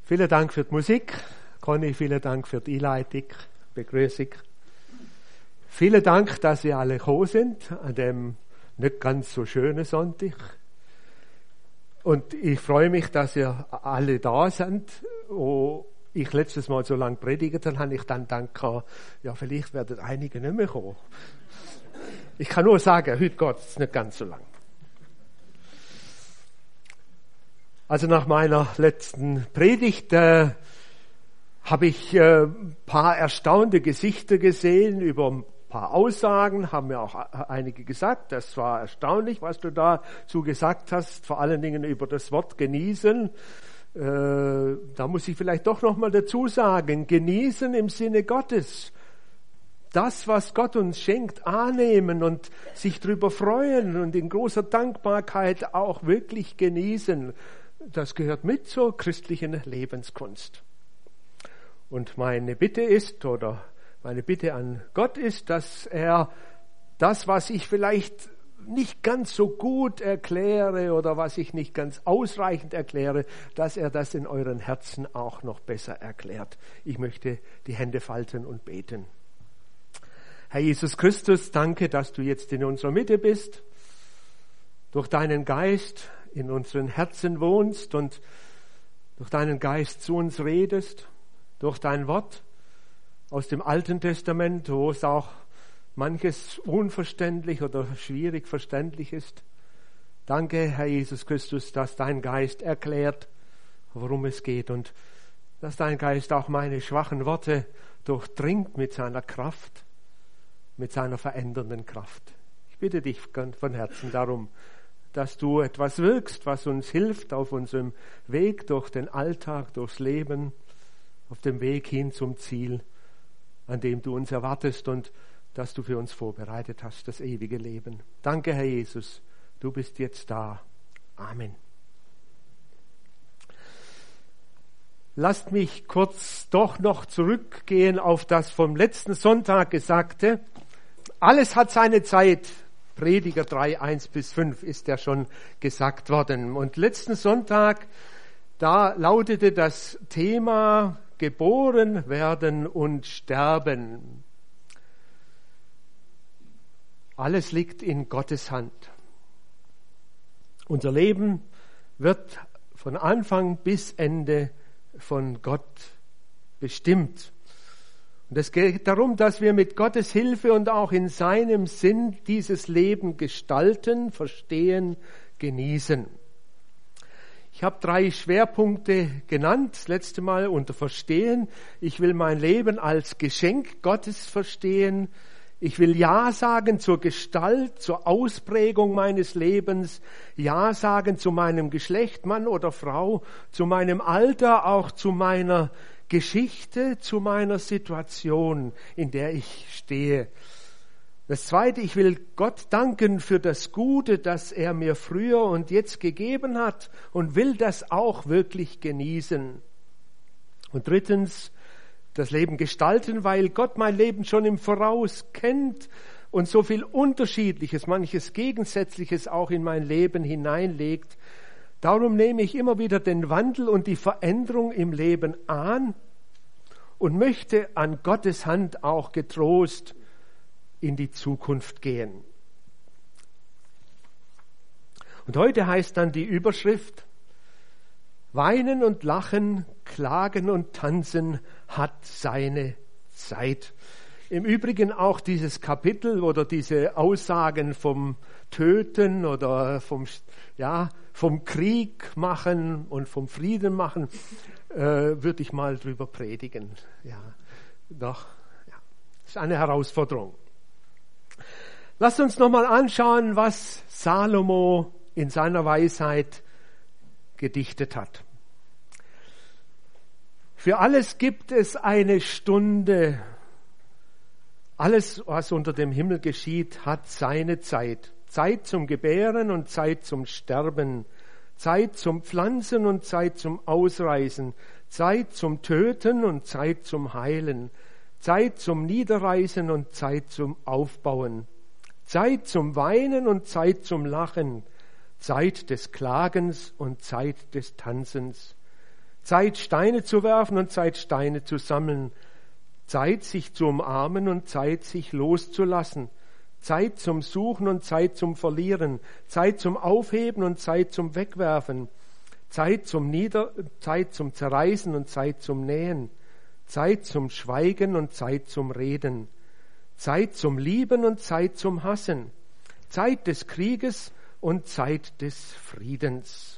Vielen Dank für die Musik. Conny, vielen Dank für die Einleitung, Begrüßung. Vielen Dank, dass Sie alle gekommen sind an dem nicht ganz so schönen Sonntag. Und ich freue mich, dass ihr alle da sind. Wo ich letztes Mal so lange predigt habe, habe ich dann gedacht, ja, vielleicht werden einige nicht mehr kommen. Ich kann nur sagen, heute geht es nicht ganz so lang. Also nach meiner letzten Predigt habe ich ein paar erstaunte Gesichter gesehen über ein paar Aussagen, haben mir auch einige gesagt, das war erstaunlich, was du dazu gesagt hast, vor allen Dingen über das Wort genießen. Da muss ich vielleicht doch nochmal dazu sagen, genießen im Sinne Gottes. Das, was Gott uns schenkt, annehmen und sich darüber freuen und in großer Dankbarkeit auch wirklich genießen. Das gehört mit zur christlichen Lebenskunst. Und meine Bitte an Gott ist, dass er das, was ich vielleicht nicht ganz so gut erkläre oder was ich nicht ganz ausreichend erkläre, dass er das in euren Herzen auch noch besser erklärt. Ich möchte die Hände falten und beten. Herr Jesus Christus, danke, dass du jetzt in unserer Mitte bist, durch deinen Geist in unseren Herzen wohnst und durch deinen Geist zu uns redest, durch dein Wort aus dem Alten Testament, wo es auch manches unverständlich oder schwierig verständlich ist. Danke, Herr Jesus Christus, dass dein Geist erklärt, worum es geht und dass dein Geist auch meine schwachen Worte durchdringt mit seiner Kraft, mit seiner verändernden Kraft. Ich bitte dich von Herzen darum, dass du etwas wirkst, was uns hilft auf unserem Weg durch den Alltag, durchs Leben, auf dem Weg hin zum Ziel, an dem du uns erwartest und das du für uns vorbereitet hast, das ewige Leben. Danke, Herr Jesus, du bist jetzt da. Amen. Lasst mich kurz doch noch zurückgehen auf das vom letzten Sonntag Gesagte. Alles hat seine Zeit. Prediger 3, 1-5 ist ja schon gesagt worden. Und letzten Sonntag, da lautete das Thema geboren werden und sterben. Alles liegt in Gottes Hand. Unser Leben wird von Anfang bis Ende von Gott bestimmt. Und es geht darum, dass wir mit Gottes Hilfe und auch in seinem Sinn dieses Leben gestalten, verstehen, genießen. Ich habe 3 Schwerpunkte genannt, das letzte Mal unter Verstehen. Ich will mein Leben als Geschenk Gottes verstehen. Ich will Ja sagen zur Gestalt, zur Ausprägung meines Lebens. Ja sagen zu meinem Geschlecht, Mann oder Frau, zu meinem Alter, auch zu meiner Geschichte, zu meiner Situation, in der ich stehe. Das Zweite, ich will Gott danken für das Gute, das er mir früher und jetzt gegeben hat und will das auch wirklich genießen. Und drittens, das Leben gestalten, weil Gott mein Leben schon im Voraus kennt und so viel Unterschiedliches, manches Gegensätzliches auch in mein Leben hineinlegt. Darum nehme ich immer wieder den Wandel und die Veränderung im Leben an und möchte an Gottes Hand auch getrost in die Zukunft gehen. Und heute heißt dann die Überschrift: Weinen und Lachen, Klagen und Tanzen hat seine Zeit. Im Übrigen auch dieses Kapitel oder diese Aussagen vom Töten oder vom Krieg machen und vom Frieden machen, würde ich mal drüber predigen. Das ist eine Herausforderung. Lasst uns nochmal anschauen, was Salomo in seiner Weisheit gedichtet hat. Für alles gibt es eine Stunde. Alles, was unter dem Himmel geschieht, hat seine Zeit. Zeit zum Gebären und Zeit zum Sterben. Zeit zum Pflanzen und Zeit zum Ausreißen. Zeit zum Töten und Zeit zum Heilen. Zeit zum Niederreißen und Zeit zum Aufbauen. Zeit zum Weinen und Zeit zum Lachen. Zeit des Klagens und Zeit des Tanzens. Zeit, Steine zu werfen und Zeit, Steine zu sammeln. Zeit, sich zu umarmen und Zeit, sich loszulassen. Zeit zum Suchen und Zeit zum Verlieren. Zeit zum Aufheben und Zeit zum Wegwerfen. Zeit zum Zerreißen und Zeit zum Nähen. Zeit zum Schweigen und Zeit zum Reden. Zeit zum Lieben und Zeit zum Hassen. Zeit des Krieges und Zeit des Friedens.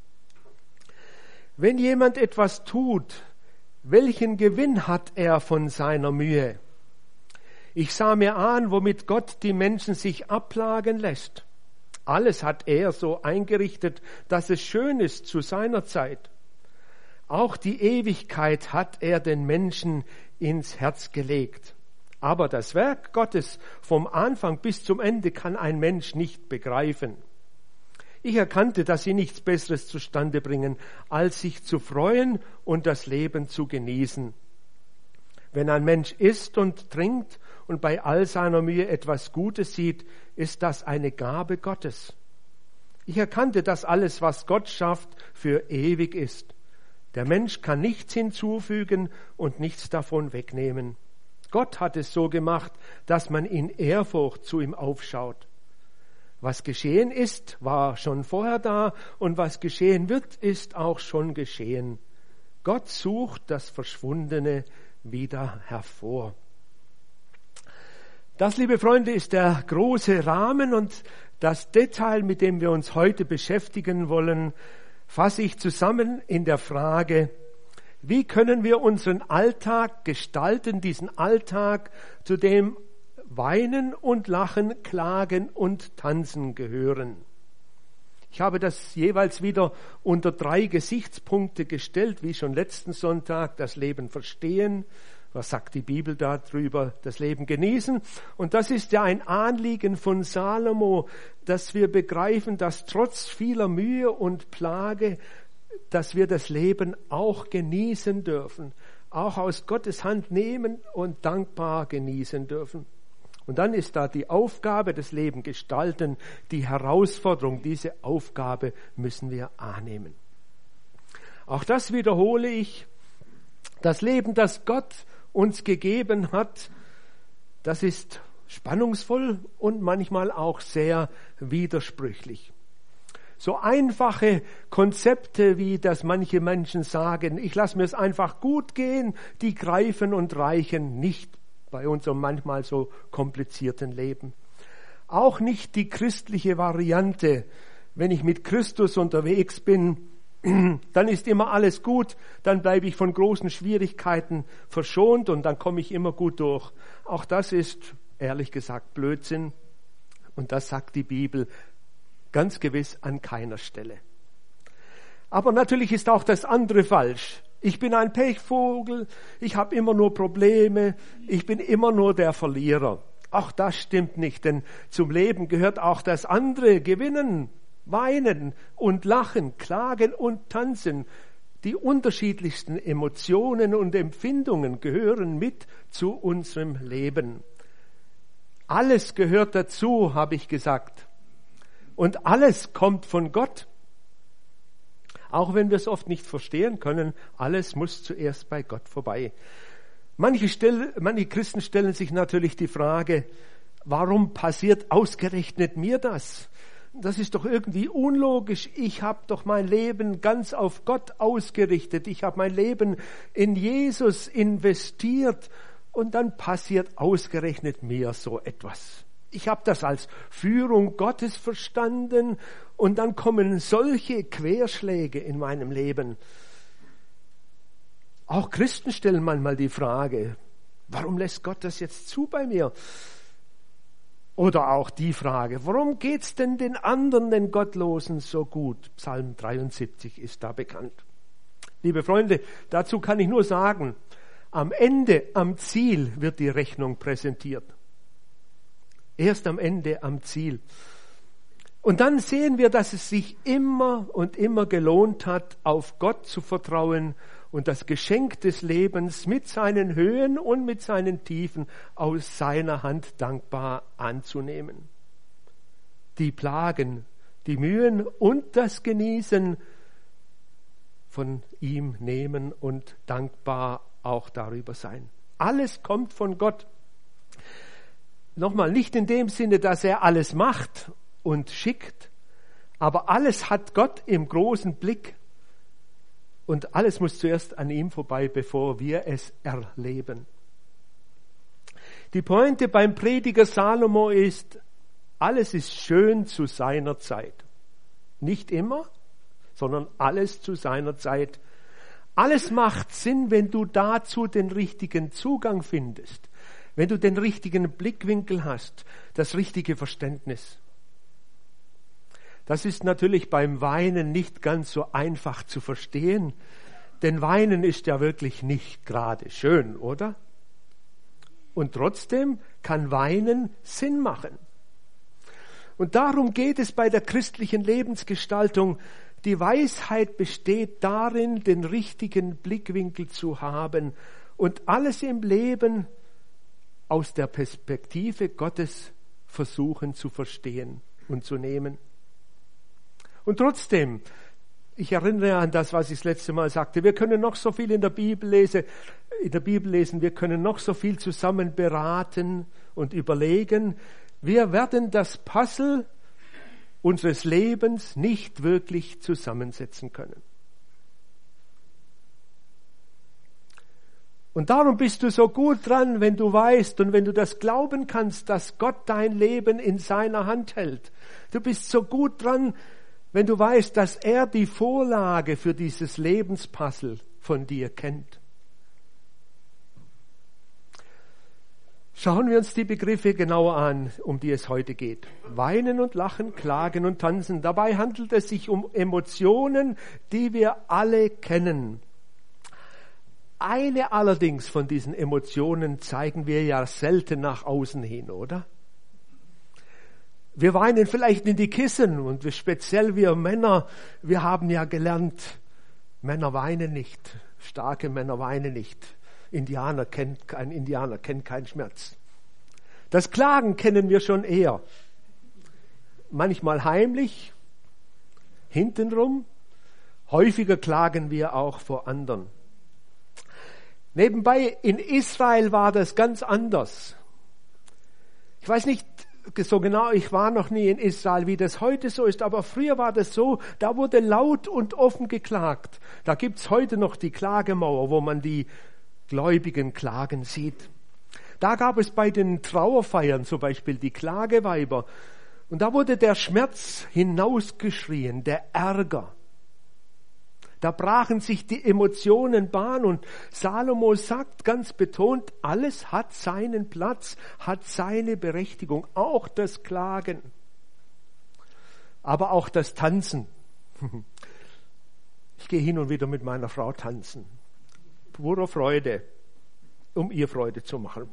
Wenn jemand etwas tut, welchen Gewinn hat er von seiner Mühe? Ich sah mir an, womit Gott die Menschen sich abplagen lässt. Alles hat er so eingerichtet, dass es schön ist zu seiner Zeit. Auch die Ewigkeit hat er den Menschen ins Herz gelegt. Aber das Werk Gottes vom Anfang bis zum Ende kann ein Mensch nicht begreifen. Ich erkannte, dass sie nichts Besseres zustande bringen, als sich zu freuen und das Leben zu genießen. Wenn ein Mensch isst und trinkt und bei all seiner Mühe etwas Gutes sieht, ist das eine Gabe Gottes. Ich erkannte, dass alles, was Gott schafft, für ewig ist. Der Mensch kann nichts hinzufügen und nichts davon wegnehmen. Gott hat es so gemacht, dass man in Ehrfurcht zu ihm aufschaut. Was geschehen ist, war schon vorher da, und was geschehen wird, ist auch schon geschehen. Gott sucht das Verschwundene wieder hervor. Das, liebe Freunde, ist der große Rahmen, und das Detail, mit dem wir uns heute beschäftigen wollen, fasse ich zusammen in der Frage: Wie können wir unseren Alltag gestalten, diesen Alltag, zu dem Weinen und Lachen, Klagen und Tanzen gehören? Ich habe das jeweils wieder unter 3 Gesichtspunkte gestellt, wie schon letzten Sonntag: das Leben verstehen. Was sagt die Bibel darüber? Das Leben genießen. Und das ist ja ein Anliegen von Salomo, dass wir begreifen, dass trotz vieler Mühe und Plage, dass wir das Leben auch genießen dürfen, auch aus Gottes Hand nehmen und dankbar genießen dürfen. Und dann ist da die Aufgabe, das Leben gestalten, die Herausforderung. Diese Aufgabe müssen wir annehmen. Auch das wiederhole ich. Das Leben, das Gott uns gegeben hat, das ist spannungsvoll und manchmal auch sehr widersprüchlich. So einfache Konzepte, wie das manche Menschen sagen, ich lasse mir es einfach gut gehen, die greifen und reichen nicht bei unserem manchmal so komplizierten Leben. Auch nicht die christliche Variante. Wenn ich mit Christus unterwegs bin, dann ist immer alles gut, dann bleibe ich von großen Schwierigkeiten verschont und dann komme ich immer gut durch. Auch das ist, ehrlich gesagt, Blödsinn, und das sagt die Bibel ganz gewiss an keiner Stelle. Aber natürlich ist auch das andere falsch. Ich bin ein Pechvogel, ich habe immer nur Probleme, ich bin immer nur der Verlierer. Auch das stimmt nicht, denn zum Leben gehört auch das andere: Gewinnen, weinen und lachen, klagen und tanzen. Die unterschiedlichsten Emotionen und Empfindungen gehören mit zu unserem Leben. Alles gehört dazu, habe ich gesagt. Und alles kommt von Gott. Auch wenn wir es oft nicht verstehen können, alles muss zuerst bei Gott vorbei. Manche Christen stellen sich natürlich die Frage: Warum passiert ausgerechnet mir das? Das ist doch irgendwie unlogisch. Ich habe doch mein Leben ganz auf Gott ausgerichtet. Ich habe mein Leben in Jesus investiert. Und dann passiert ausgerechnet mir so etwas. Ich habe das als Führung Gottes verstanden. Und dann kommen solche Querschläge in meinem Leben. Auch Christen stellen manchmal die Frage: Warum lässt Gott das jetzt zu bei mir? Oder auch die Frage: Warum geht's denn den anderen, den Gottlosen, so gut? Psalm 73 ist da bekannt. Liebe Freunde, dazu kann ich nur sagen: Am Ende, am Ziel wird die Rechnung präsentiert. Erst am Ende, am Ziel. Und dann sehen wir, dass es sich immer und immer gelohnt hat, auf Gott zu vertrauen und das Geschenk des Lebens mit seinen Höhen und mit seinen Tiefen aus seiner Hand dankbar anzunehmen. Die Plagen, die Mühen und das Genießen von ihm nehmen und dankbar auch darüber sein. Alles kommt von Gott. Nochmal, nicht in dem Sinne, dass er alles macht und schickt, aber alles hat Gott im großen Blick und alles muss zuerst an ihm vorbei, bevor wir es erleben. Die Pointe beim Prediger Salomo ist, alles ist schön zu seiner Zeit. Nicht immer, sondern alles zu seiner Zeit. Alles macht Sinn, wenn du dazu den richtigen Zugang findest, wenn du den richtigen Blickwinkel hast, das richtige Verständnis. Das ist natürlich beim Weinen nicht ganz so einfach zu verstehen, denn Weinen ist ja wirklich nicht gerade schön, oder? Und trotzdem kann Weinen Sinn machen. Und darum geht es bei der christlichen Lebensgestaltung. Die Weisheit besteht darin, den richtigen Blickwinkel zu haben und alles im Leben aus der Perspektive Gottes versuchen zu verstehen und zu nehmen. Und trotzdem, ich erinnere an das, was ich das letzte Mal sagte, wir können noch so viel in der Bibel lesen, wir können noch so viel zusammen beraten und überlegen. Wir werden das Puzzle unseres Lebens nicht wirklich zusammensetzen können. Und darum bist du so gut dran, wenn du weißt und wenn du das glauben kannst, dass Gott dein Leben in seiner Hand hält. Du bist so gut dran, wenn du weißt, dass er die Vorlage für dieses Lebenspuzzle von dir kennt. Schauen wir uns die Begriffe genauer an, um die es heute geht. Weinen und lachen, klagen und tanzen. Dabei handelt es sich um Emotionen, die wir alle kennen. Eine allerdings von diesen Emotionen zeigen wir ja selten nach außen hin, oder? Wir weinen vielleicht in die Kissen und speziell wir Männer, wir haben ja gelernt, Männer weinen nicht, starke Männer weinen nicht. Kein Indianer kennt keinen Schmerz. Das Klagen kennen wir schon eher. Manchmal heimlich, hintenrum. Häufiger klagen wir auch vor anderen. Nebenbei, in Israel war das ganz anders. Ich weiß nicht so genau, ich war noch nie in Israel, wie das heute so ist, aber früher war das so, da wurde laut und offen geklagt. Da gibt's heute noch die Klagemauer, wo man die Gläubigen klagen sieht. Da gab es bei den Trauerfeiern zum Beispiel die Klageweiber. Und da wurde der Schmerz hinausgeschrien, der Ärger. Da brachen sich die Emotionen Bahn und Salomo sagt ganz betont, alles hat seinen Platz, hat seine Berechtigung, auch das Klagen, aber auch das Tanzen. Ich gehe hin und wieder mit meiner Frau tanzen. Purer Freude, um ihr Freude zu machen.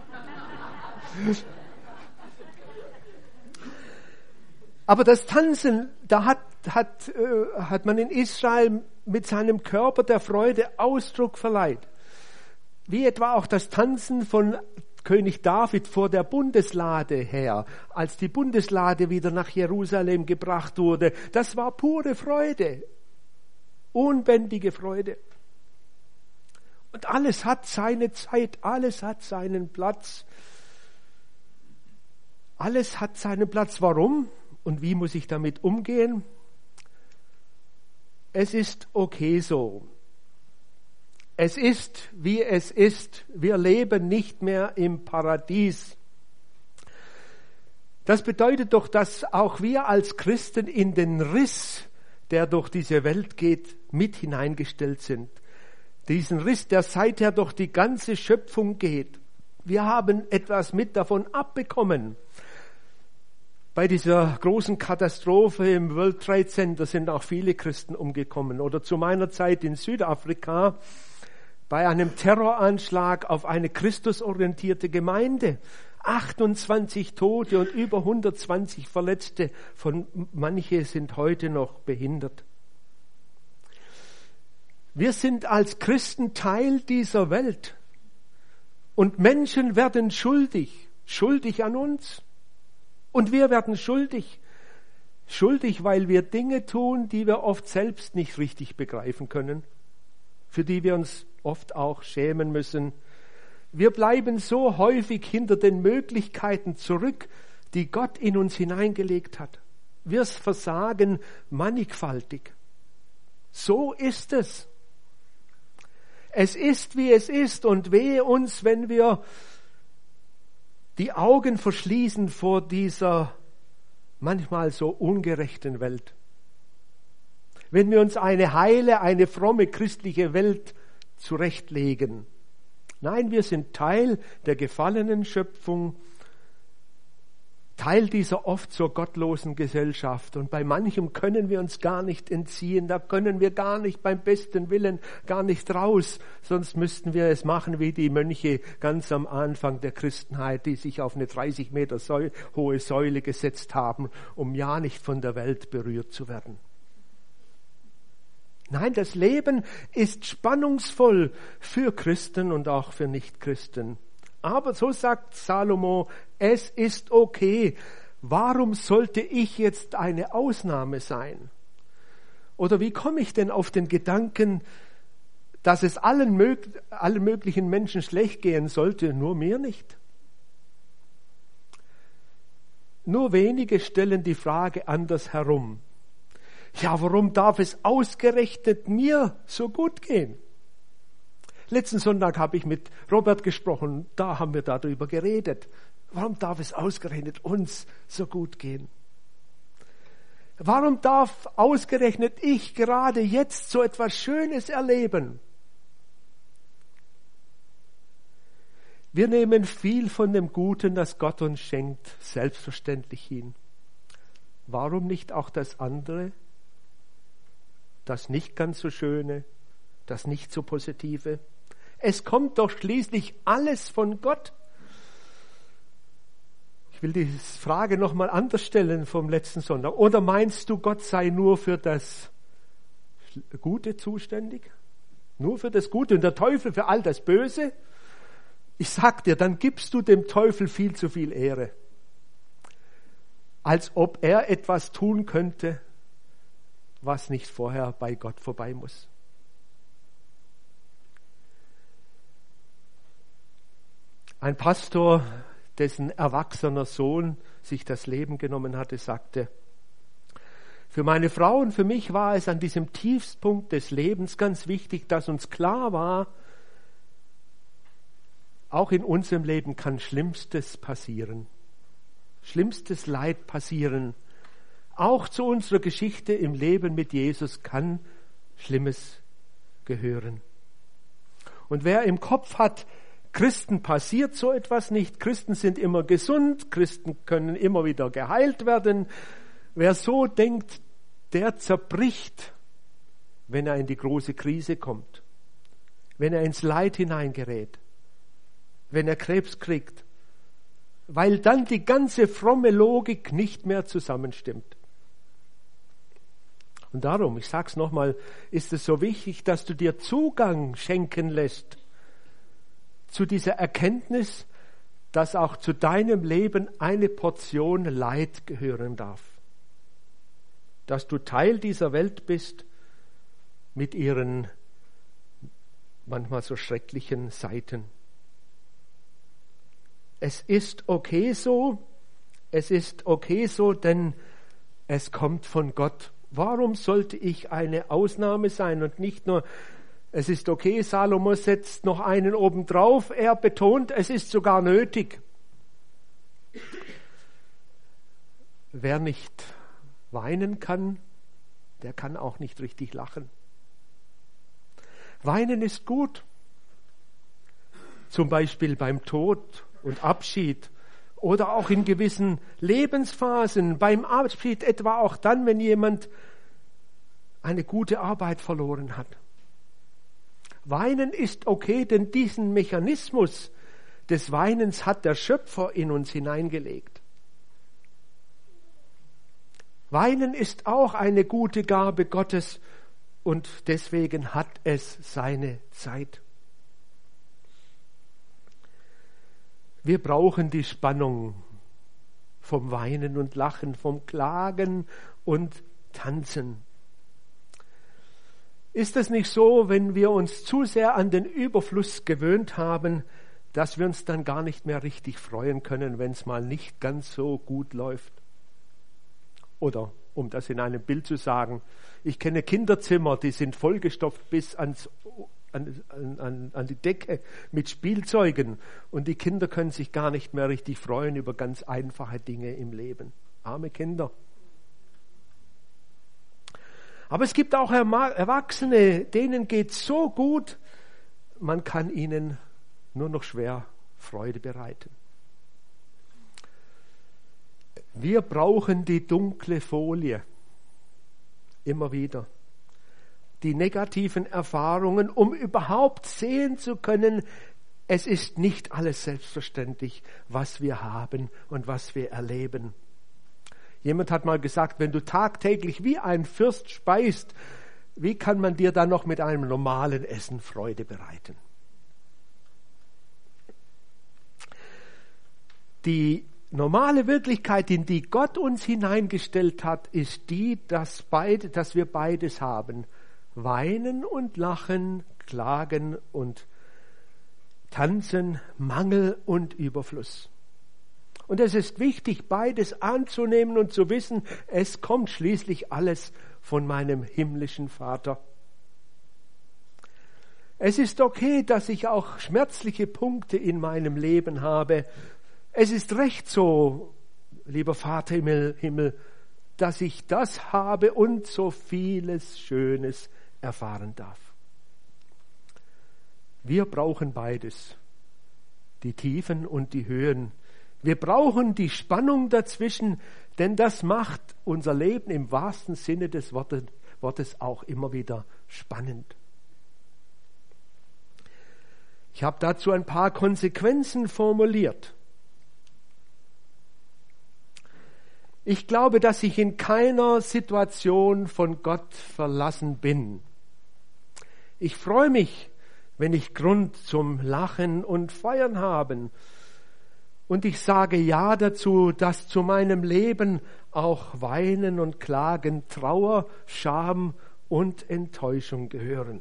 Aber das Tanzen, da hat man in Israel mit seinem Körper der Freude Ausdruck verleiht. Wie etwa auch das Tanzen von König David vor der Bundeslade her, als die Bundeslade wieder nach Jerusalem gebracht wurde. Das war pure Freude, unbändige Freude. Und alles hat seine Zeit, alles hat seinen Platz. Alles hat seinen Platz. Warum? Und wie muss ich damit umgehen? Es ist okay so. Es ist, wie es ist. Wir leben nicht mehr im Paradies. Das bedeutet doch, dass auch wir als Christen in den Riss, der durch diese Welt geht, mit hineingestellt sind. Diesen Riss, der seither durch die ganze Schöpfung geht. Wir haben etwas mit davon abbekommen. Bei dieser großen Katastrophe im World Trade Center sind auch viele Christen umgekommen. Oder zu meiner Zeit in Südafrika bei einem Terroranschlag auf eine christusorientierte Gemeinde. 28 Tote und über 120 Verletzte. Manche sind heute noch behindert. Wir sind als Christen Teil dieser Welt. Und Menschen werden schuldig an uns. Und wir werden schuldig. Schuldig, weil wir Dinge tun, die wir oft selbst nicht richtig begreifen können, für die wir uns oft auch schämen müssen. Wir bleiben so häufig hinter den Möglichkeiten zurück, die Gott in uns hineingelegt hat. Wir versagen mannigfaltig. So ist es. Es ist, wie es ist, und wehe uns, wenn wir die Augen verschließen vor dieser manchmal so ungerechten Welt. Wenn wir uns eine heile, eine fromme christliche Welt zurechtlegen. Nein, wir sind Teil der gefallenen Schöpfung, Teil dieser oft so gottlosen Gesellschaft. Und bei manchem können wir uns gar nicht entziehen, da können wir gar nicht beim besten Willen gar nicht raus, sonst müssten wir es machen wie die Mönche ganz am Anfang der Christenheit, die sich auf eine 30 Meter hohe Säule gesetzt haben, um ja nicht von der Welt berührt zu werden. Nein, das Leben ist spannungsvoll für Christen und auch für Nichtchristen. Aber so sagt Salomo, es ist okay. Warum sollte ich jetzt eine Ausnahme sein? Oder wie komme ich denn auf den Gedanken, dass es allen möglichen Menschen schlecht gehen sollte, nur mir nicht? Nur wenige stellen die Frage anders herum. Ja, warum darf es ausgerechnet mir so gut gehen? Letzten Sonntag habe ich mit Robert gesprochen, da haben wir darüber geredet. Warum darf es ausgerechnet uns so gut gehen? Warum darf ausgerechnet ich gerade jetzt so etwas Schönes erleben? Wir nehmen viel von dem Guten, das Gott uns schenkt, selbstverständlich hin. Warum nicht auch das andere? Das nicht ganz so Schöne, das nicht so Positive? Es kommt doch schließlich alles von Gott. Ich will die Frage nochmal anders stellen vom letzten Sonntag. Oder meinst du, Gott sei nur für das Gute zuständig? Nur für das Gute und der Teufel für all das Böse? Ich sag dir, dann gibst du dem Teufel viel zu viel Ehre. Als ob er etwas tun könnte, was nicht vorher bei Gott vorbei muss. Ein Pastor, dessen erwachsener Sohn sich das Leben genommen hatte, sagte, für meine Frau und für mich war es an diesem Tiefstpunkt des Lebens ganz wichtig, dass uns klar war, auch in unserem Leben kann Schlimmstes passieren. Schlimmstes Leid passieren. Auch zu unserer Geschichte im Leben mit Jesus kann Schlimmes gehören. Und wer im Kopf hat, Christen passiert so etwas nicht, Christen sind immer gesund, Christen können immer wieder geheilt werden. Wer so denkt, der zerbricht, wenn er in die große Krise kommt, wenn er ins Leid hineingerät, wenn er Krebs kriegt, weil dann die ganze fromme Logik nicht mehr zusammenstimmt. Und darum, ich sage es nochmal, ist es so wichtig, dass du dir Zugang schenken lässt zu dieser Erkenntnis, dass auch zu deinem Leben eine Portion Leid gehören darf. Dass du Teil dieser Welt bist mit ihren manchmal so schrecklichen Seiten. Es ist okay so, denn es kommt von Gott. Warum sollte ich eine Ausnahme sein und nicht nur, es ist okay, Salomo setzt noch einen obendrauf, er betont, es ist sogar nötig. Wer nicht weinen kann, der kann auch nicht richtig lachen. Weinen ist gut, zum Beispiel beim Tod und Abschied oder auch in gewissen Lebensphasen, beim Abschied etwa auch dann, wenn jemand eine gute Arbeit verloren hat. Weinen ist okay, denn diesen Mechanismus des Weinens hat der Schöpfer in uns hineingelegt. Weinen ist auch eine gute Gabe Gottes und deswegen hat es seine Zeit. Wir brauchen die Spannung vom Weinen und Lachen, vom Klagen und tanzen. Ist es nicht so, wenn wir uns zu sehr an den Überfluss gewöhnt haben, dass wir uns dann gar nicht mehr richtig freuen können, wenn es mal nicht ganz so gut läuft? Oder, um das in einem Bild zu sagen, ich kenne Kinderzimmer, die sind vollgestopft bis an die Decke mit Spielzeugen und die Kinder können sich gar nicht mehr richtig freuen über ganz einfache Dinge im Leben. Arme Kinder. Aber es gibt auch Erwachsene, denen geht es so gut, man kann ihnen nur noch schwer Freude bereiten. Wir brauchen die dunkle Folie immer wieder. Die negativen Erfahrungen, um überhaupt sehen zu können, es ist nicht alles selbstverständlich, was wir haben und was wir erleben. Jemand hat mal gesagt, wenn du tagtäglich wie ein Fürst speist, wie kann man dir dann noch mit einem normalen Essen Freude bereiten? Die normale Wirklichkeit, in die Gott uns hineingestellt hat, ist die, dass wir beides haben. Weinen und lachen, klagen und tanzen, Mangel und Überfluss. Und es ist wichtig, beides anzunehmen und zu wissen, es kommt schließlich alles von meinem himmlischen Vater. Es ist okay, dass ich auch schmerzliche Punkte in meinem Leben habe. Es ist recht so, lieber Vater im Himmel, dass ich das habe und so vieles Schönes erfahren darf. Wir brauchen beides, die Tiefen und die Höhen. Wir brauchen die Spannung dazwischen, denn das macht unser Leben im wahrsten Sinne des Wortes auch immer wieder spannend. Ich habe dazu ein paar Konsequenzen formuliert. Ich glaube, dass ich in keiner Situation von Gott verlassen bin. Ich freue mich, wenn ich Grund zum Lachen und Feiern habe. Und ich sage ja dazu, dass zu meinem Leben auch Weinen und Klagen, Trauer, Scham und Enttäuschung gehören.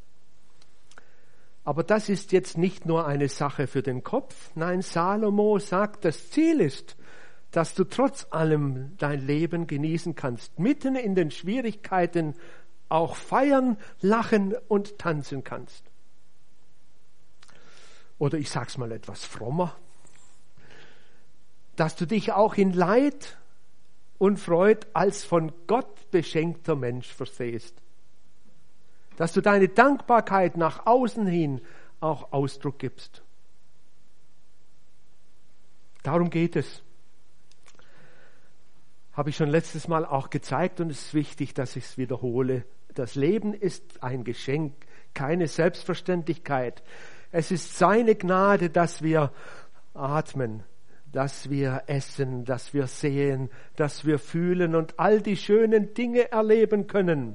Aber das ist jetzt nicht nur eine Sache für den Kopf. Nein, Salomo sagt, das Ziel ist, dass du trotz allem dein Leben genießen kannst, mitten in den Schwierigkeiten auch feiern, lachen und tanzen kannst. Oder ich sag's mal etwas frommer, dass du dich auch in Leid und Freud als von Gott beschenkter Mensch versehst. Dass du deine Dankbarkeit nach außen hin auch Ausdruck gibst. Darum geht es. Habe ich schon letztes Mal auch gezeigt und es ist wichtig, dass ich es wiederhole. Das Leben ist ein Geschenk, keine Selbstverständlichkeit. Es ist seine Gnade, dass wir atmen, dass wir essen, dass wir sehen, dass wir fühlen und all die schönen Dinge erleben können.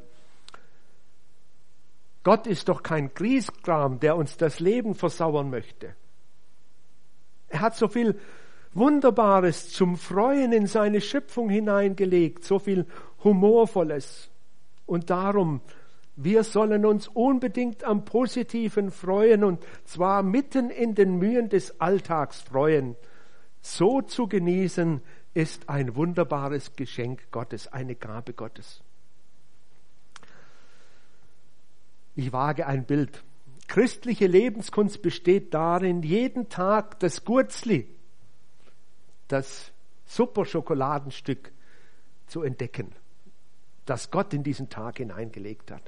Gott ist doch kein Grieskram, der uns das Leben versauern möchte. Er hat so viel Wunderbares zum Freuen in seine Schöpfung hineingelegt, so viel Humorvolles. Und darum, wir sollen uns unbedingt am Positiven freuen und zwar mitten in den Mühen des Alltags freuen. So zu genießen ist ein wunderbares Geschenk Gottes, eine Gabe Gottes. Ich wage ein Bild. Christliche Lebenskunst besteht darin, jeden Tag das Gurzli, das super Schokoladenstück zu entdecken, das Gott in diesen Tag hineingelegt hat.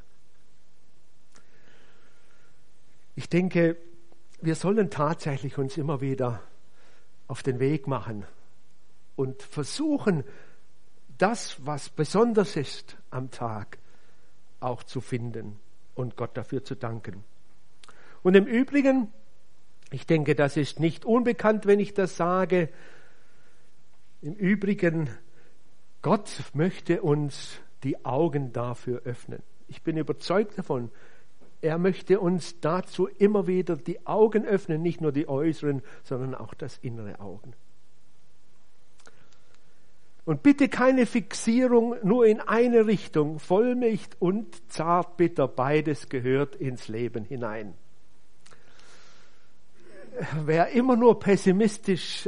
Ich denke, wir sollen tatsächlich uns immer wieder auf den Weg machen und versuchen, das, was besonders ist am Tag, auch zu finden und Gott dafür zu danken. Und im Übrigen, ich denke, das ist nicht unbekannt, wenn ich das sage, im Übrigen, Gott möchte uns die Augen dafür öffnen. Ich bin überzeugt davon, er möchte uns dazu immer wieder die Augen öffnen, nicht nur die äußeren, sondern auch das innere Augen. Und bitte keine Fixierung nur in eine Richtung. Vollmilch und Zartbitter, beides gehört ins Leben hinein. Wer immer nur pessimistisch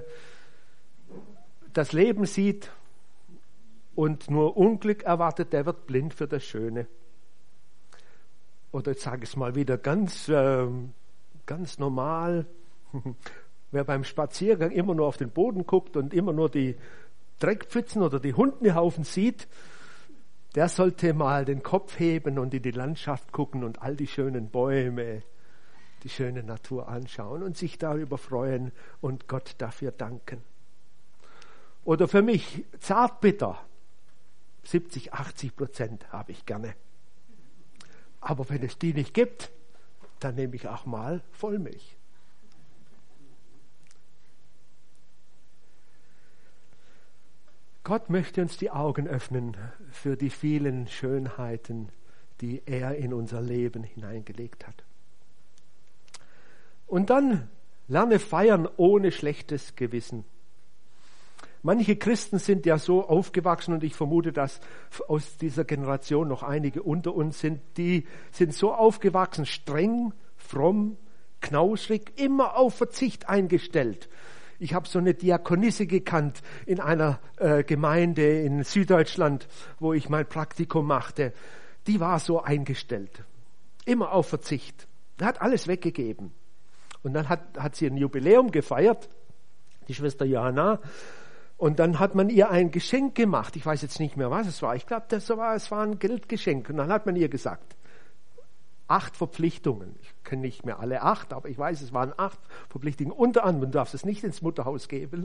das Leben sieht und nur Unglück erwartet, der wird blind für das Schöne. Oder jetzt sage ich es mal wieder ganz normal. Wer beim Spaziergang immer nur auf den Boden guckt und immer nur die Dreckpfützen oder die Hundehaufen sieht, der sollte mal den Kopf heben und in die Landschaft gucken und all die schönen Bäume, die schöne Natur anschauen und sich darüber freuen und Gott dafür danken. Oder für mich Zartbitter, 70-80% habe ich gerne. Aber wenn es die nicht gibt, dann nehme ich auch mal Vollmilch. Gott möchte uns die Augen öffnen für die vielen Schönheiten, die er in unser Leben hineingelegt hat. Und dann lerne feiern ohne schlechtes Gewissen. Manche Christen sind ja so aufgewachsen, und ich vermute, dass aus dieser Generation noch einige unter uns sind, die sind so aufgewachsen, streng, fromm, knausrig, immer auf Verzicht eingestellt. Ich habe so eine Diakonisse gekannt in einer Gemeinde in Süddeutschland, wo ich mein Praktikum machte. Die war so eingestellt, immer auf Verzicht. Die hat alles weggegeben. Und dann hat sie ein Jubiläum gefeiert, die Schwester Johanna. Und dann hat man ihr ein Geschenk gemacht. Ich weiß jetzt nicht mehr, was es war. Ich glaube, es war ein Geldgeschenk. Und dann hat man ihr gesagt, 8 Verpflichtungen. Ich kenne nicht mehr alle 8, aber ich weiß, es waren 8 Verpflichtungen. Unter anderem, du darfst es nicht ins Mutterhaus geben.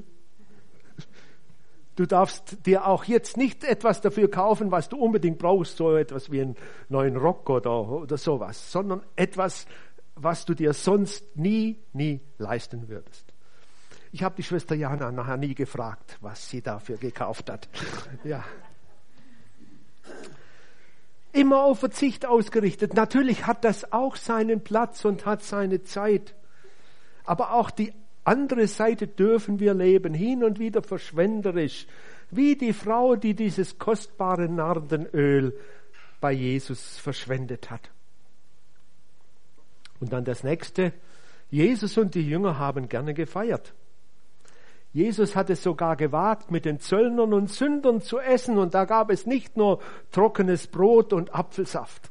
Du darfst dir auch jetzt nicht etwas dafür kaufen, was du unbedingt brauchst, so etwas wie einen neuen Rock oder sowas, sondern etwas, was du dir sonst nie leisten würdest. Ich habe die Schwester Jana nachher nie gefragt, was sie dafür gekauft hat. Ja. Immer auf Verzicht ausgerichtet. Natürlich hat das auch seinen Platz und hat seine Zeit. Aber auch die andere Seite dürfen wir leben, hin und wieder verschwenderisch, wie die Frau, die dieses kostbare Nardenöl bei Jesus verschwendet hat. Und dann das nächste. Jesus und die Jünger haben gerne gefeiert. Jesus hat es sogar gewagt, mit den Zöllnern und Sündern zu essen, und da gab es nicht nur trockenes Brot und Apfelsaft.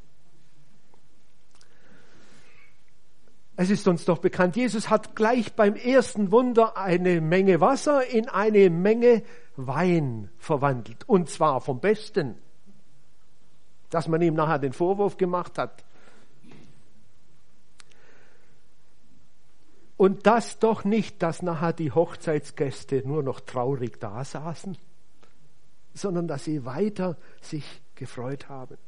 Es ist uns doch bekannt, Jesus hat gleich beim ersten Wunder eine Menge Wasser in eine Menge Wein verwandelt, und zwar vom Besten, dass man ihm nachher den Vorwurf gemacht hat. Und das doch nicht, dass nachher die Hochzeitsgäste nur noch traurig da saßen, sondern dass sie weiter sich gefreut haben.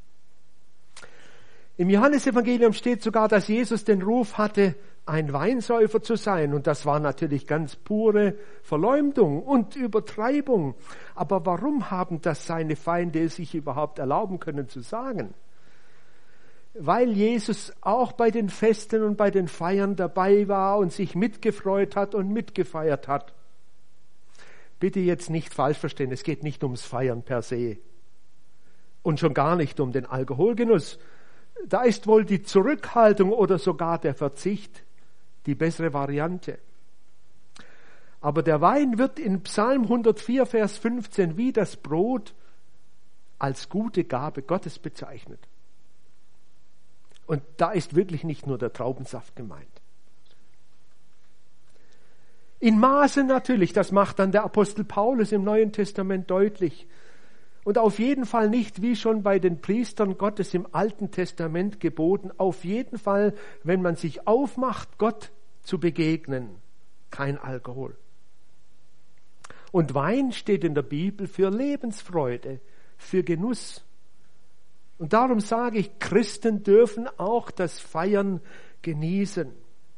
Im Johannesevangelium steht sogar, dass Jesus den Ruf hatte, ein Weinsäufer zu sein. Und das war natürlich ganz pure Verleumdung und Übertreibung. Aber warum haben das seine Feinde sich überhaupt erlauben können zu sagen? Weil Jesus auch bei den Festen und bei den Feiern dabei war und sich mitgefreut hat und mitgefeiert hat. Bitte jetzt nicht falsch verstehen, es geht nicht ums Feiern per se und schon gar nicht um den Alkoholgenuss. Da ist wohl die Zurückhaltung oder sogar der Verzicht die bessere Variante. Aber der Wein wird in Psalm 104, Vers 15 wie das Brot als gute Gabe Gottes bezeichnet. Und da ist wirklich nicht nur der Traubensaft gemeint. In Maßen natürlich, das macht dann der Apostel Paulus im Neuen Testament deutlich. Und auf jeden Fall nicht, wie schon bei den Priestern Gottes im Alten Testament geboten, auf jeden Fall, wenn man sich aufmacht, Gott zu begegnen, kein Alkohol. Und Wein steht in der Bibel für Lebensfreude, für Genuss. Und darum sage ich, Christen dürfen auch das Feiern genießen.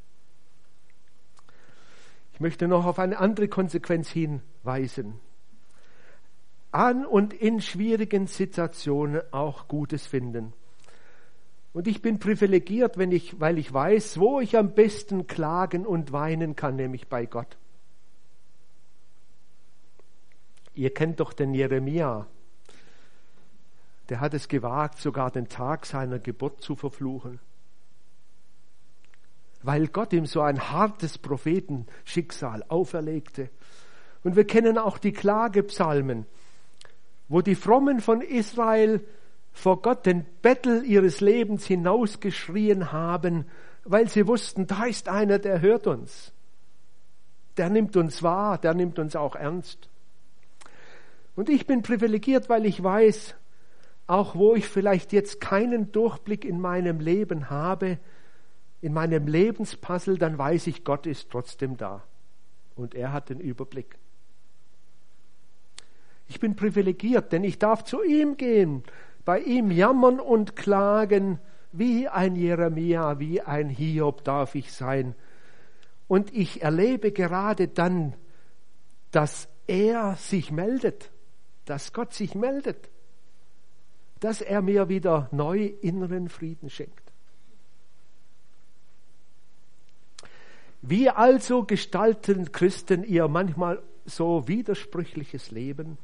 Ich möchte noch auf eine andere Konsequenz hinweisen. An und in schwierigen Situationen auch Gutes finden. Und ich bin privilegiert, weil ich weiß, wo ich am besten klagen und weinen kann, nämlich bei Gott. Ihr kennt doch den Jeremia. Der hat es gewagt, sogar den Tag seiner Geburt zu verfluchen. Weil Gott ihm so ein hartes Prophetenschicksal auferlegte. Und wir kennen auch die Klagepsalmen, wo die Frommen von Israel vor Gott den Bettel ihres Lebens hinausgeschrien haben, weil sie wussten, da ist einer, der hört uns. Der nimmt uns wahr, der nimmt uns auch ernst. Und ich bin privilegiert, weil ich weiß, auch wo ich vielleicht jetzt keinen Durchblick in meinem Leben habe, in meinem Lebenspuzzle, dann weiß ich, Gott ist trotzdem da. Und er hat den Überblick. Ich bin privilegiert, denn ich darf zu ihm gehen, bei ihm jammern und klagen, wie ein Jeremia, wie ein Hiob darf ich sein. Und ich erlebe gerade dann, dass er sich meldet, dass Gott sich meldet, dass er mir wieder neu inneren Frieden schenkt. Wie also gestalten Christen ihr manchmal so widersprüchliches Leben?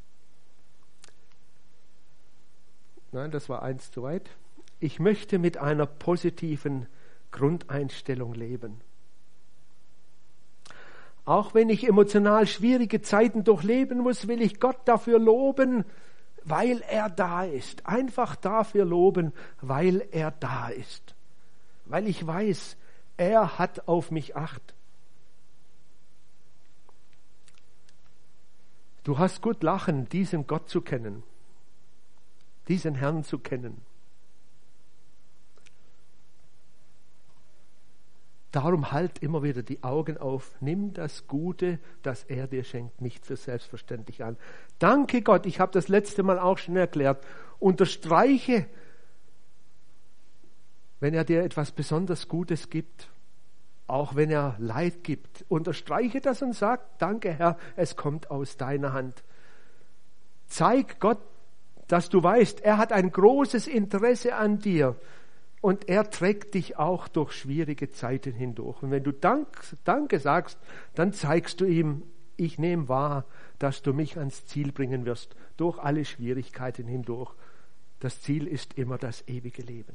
Nein, das war eins zu weit. Ich möchte mit einer positiven Grundeinstellung leben. Auch wenn ich emotional schwierige Zeiten durchleben muss, will ich Gott dafür loben, weil er da ist. Einfach dafür loben, weil er da ist. Weil ich weiß, er hat auf mich Acht. Du hast gut lachen, diesen Gott zu kennen, diesen Herrn zu kennen. Darum halt immer wieder die Augen auf. Nimm das Gute, das er dir schenkt, nicht für selbstverständlich an. Danke Gott, ich habe das letzte Mal auch schon erklärt. Unterstreiche, wenn er dir etwas besonders Gutes gibt, auch wenn er Leid gibt. Unterstreiche das und sag, danke Herr, es kommt aus deiner Hand. Zeig Gott, dass du weißt, er hat ein großes Interesse an dir. Und er trägt dich auch durch schwierige Zeiten hindurch. Und wenn du Danke sagst, dann zeigst du ihm, ich nehme wahr, dass du mich ans Ziel bringen wirst, durch alle Schwierigkeiten hindurch. Das Ziel ist immer das ewige Leben.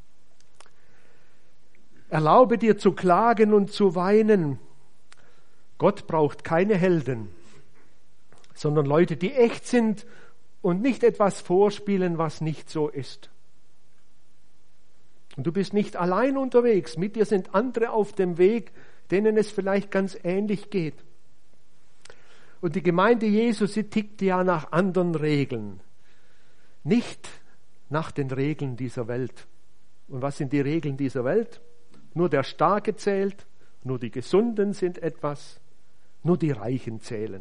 Erlaube dir zu klagen und zu weinen. Gott braucht keine Helden, sondern Leute, die echt sind und nicht etwas vorspielen, was nicht so ist. Und du bist nicht allein unterwegs. Mit dir sind andere auf dem Weg, denen es vielleicht ganz ähnlich geht. Und die Gemeinde Jesu, sie tickt ja nach anderen Regeln. Nicht nach den Regeln dieser Welt. Und was sind die Regeln dieser Welt? Nur der Starke zählt, nur die Gesunden sind etwas, nur die Reichen zählen.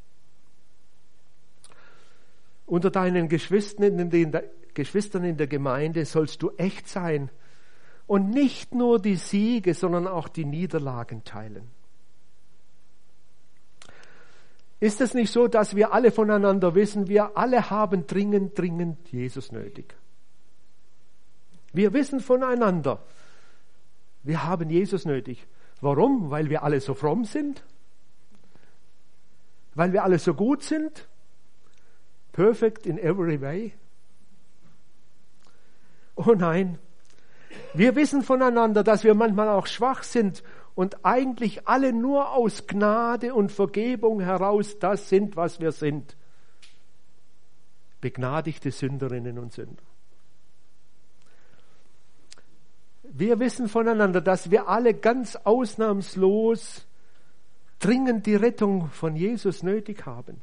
Unter deinen Geschwistern in der Gemeinde sollst du echt sein und nicht nur die Siege, sondern auch die Niederlagen teilen. Ist es nicht so, dass wir alle voneinander wissen, wir alle haben dringend Jesus nötig? Wir wissen voneinander, wir haben Jesus nötig. Warum? Weil wir alle so fromm sind? Weil wir alle so gut sind? Perfect in every way? Oh nein, wir wissen voneinander, dass wir manchmal auch schwach sind und eigentlich alle nur aus Gnade und Vergebung heraus das sind, was wir sind. Begnadigte Sünderinnen und Sünder. Wir wissen voneinander, dass wir alle ganz ausnahmslos dringend die Rettung von Jesus nötig haben.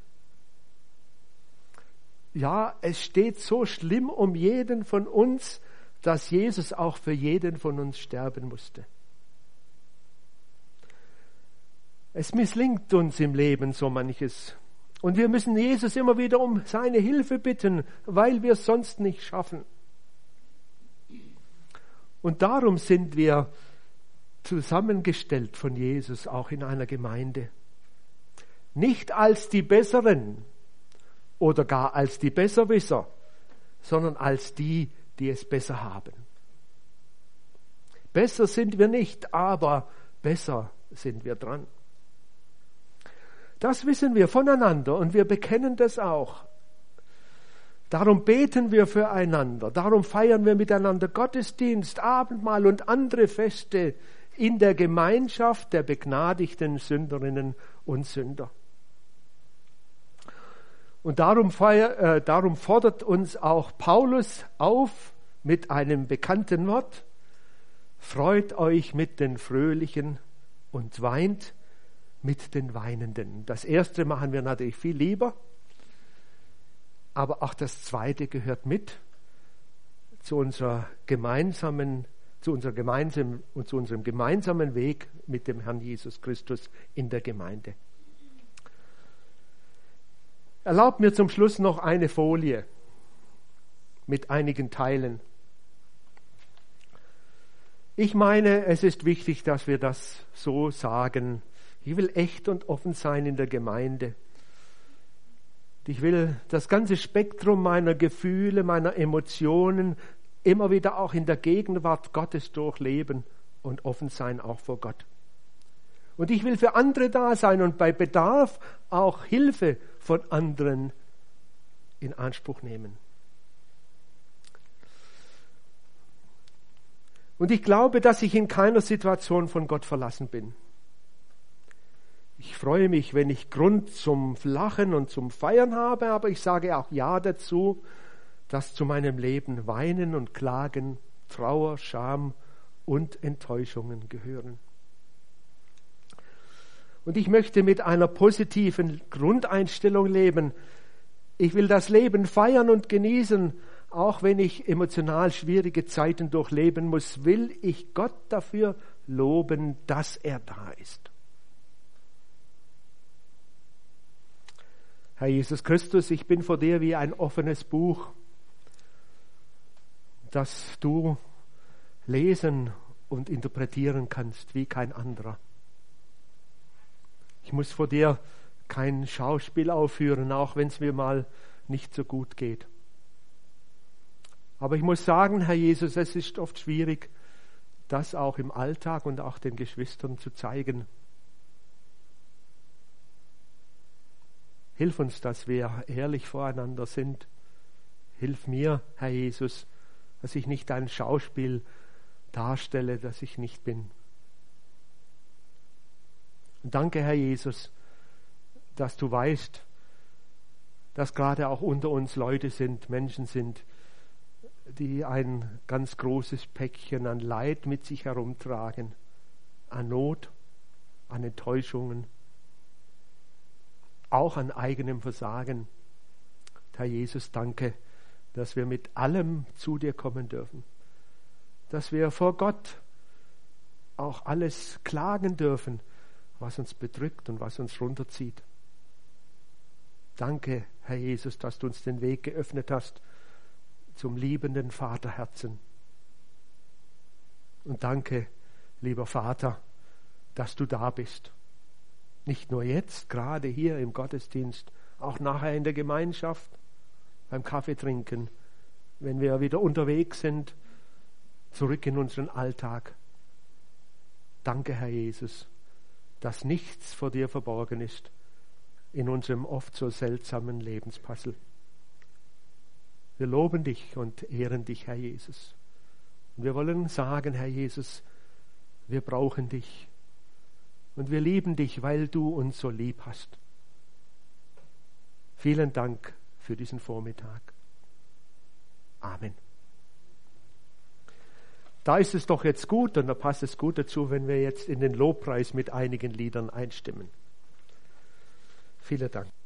Ja, es steht so schlimm um jeden von uns, dass Jesus auch für jeden von uns sterben musste. Es misslingt uns im Leben so manches. Und wir müssen Jesus immer wieder um seine Hilfe bitten, weil wir es sonst nicht schaffen. Und darum sind wir zusammengestellt von Jesus, auch in einer Gemeinde. Nicht als die Besseren oder gar als die Besserwisser, sondern als die, die es besser haben. Besser sind wir nicht, aber besser sind wir dran. Das wissen wir voneinander und wir bekennen das auch. Darum beten wir füreinander, darum feiern wir miteinander Gottesdienst, Abendmahl und andere Feste in der Gemeinschaft der begnadigten Sünderinnen und Sünder. Und darum fordert uns auch Paulus auf mit einem bekannten Wort: Freut euch mit den Fröhlichen und weint mit den Weinenden. Das erste machen wir natürlich viel lieber, aber auch das zweite gehört mit zu unserem gemeinsamen Weg mit dem Herrn Jesus Christus in der Gemeinde. Erlaubt mir zum Schluss noch eine Folie mit einigen Teilen. Ich meine, es ist wichtig, dass wir das so sagen. Ich will echt und offen sein in der Gemeinde. Ich will das ganze Spektrum meiner Gefühle, meiner Emotionen immer wieder auch in der Gegenwart Gottes durchleben und offen sein auch vor Gott. Und ich will für andere da sein und bei Bedarf auch Hilfe von anderen in Anspruch nehmen. Und ich glaube, dass ich in keiner Situation von Gott verlassen bin. Ich freue mich, wenn ich Grund zum Lachen und zum Feiern habe, aber ich sage auch Ja dazu, dass zu meinem Leben Weinen und Klagen, Trauer, Scham und Enttäuschungen gehören. Und ich möchte mit einer positiven Grundeinstellung leben. Ich will das Leben feiern und genießen, auch wenn ich emotional schwierige Zeiten durchleben muss, will ich Gott dafür loben, dass er da ist. Herr Jesus Christus, ich bin vor dir wie ein offenes Buch, das du lesen und interpretieren kannst wie kein anderer. Ich muss vor dir kein Schauspiel aufführen, auch wenn es mir mal nicht so gut geht. Aber ich muss sagen, Herr Jesus, es ist oft schwierig, das auch im Alltag und auch den Geschwistern zu zeigen. Hilf uns, dass wir ehrlich voreinander sind. Hilf mir, Herr Jesus, dass ich nicht ein Schauspiel darstelle, das ich nicht bin. Und danke, Herr Jesus, dass du weißt, dass gerade auch unter uns Leute sind, Menschen sind, die ein ganz großes Päckchen an Leid mit sich herumtragen, an Not, an Enttäuschungen, auch an eigenem Versagen. Herr Jesus, danke, dass wir mit allem zu dir kommen dürfen, dass wir vor Gott auch alles klagen dürfen, was uns bedrückt und was uns runterzieht. Danke, Herr Jesus, dass du uns den Weg geöffnet hast zum liebenden Vaterherzen. Und danke, lieber Vater, dass du da bist. Nicht nur jetzt, gerade hier im Gottesdienst, auch nachher in der Gemeinschaft, beim Kaffee trinken, wenn wir wieder unterwegs sind, zurück in unseren Alltag. Danke, Herr Jesus, dass nichts vor dir verborgen ist in unserem oft so seltsamen Lebenspuzzle. Wir loben dich und ehren dich, Herr Jesus. Und wir wollen sagen, Herr Jesus, wir brauchen dich. Und wir lieben dich, weil du uns so lieb hast. Vielen Dank für diesen Vormittag. Amen. Da ist es doch jetzt gut und da passt es gut dazu, wenn wir jetzt in den Lobpreis mit einigen Liedern einstimmen. Vielen Dank.